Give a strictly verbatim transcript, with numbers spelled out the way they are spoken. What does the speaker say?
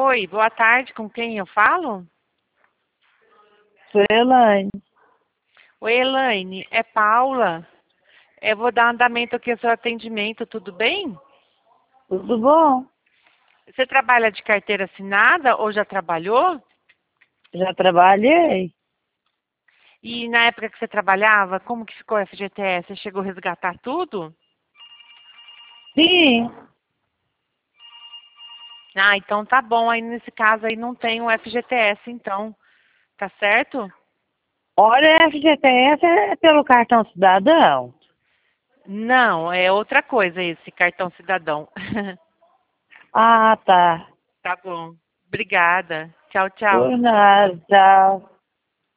Oi, boa tarde, com quem eu falo? Sou Elaine. Oi, Elaine, é Paula. Eu vou dar andamento aqui ao seu atendimento, tudo bem? Tudo bom? Você trabalha de carteira assinada ou já trabalhou? Já trabalhei? E na época que você trabalhava, como que ficou o F G T S? Você chegou a resgatar tudo? Sim. Ah, então tá bom. Aí nesse caso aí não tem o F G T S, então. Tá certo? Olha, F G T S é pelo cartão cidadão. Não, é outra coisa esse cartão cidadão. Ah, tá. Tá bom. Obrigada. Tchau, tchau. Por nada, tchau.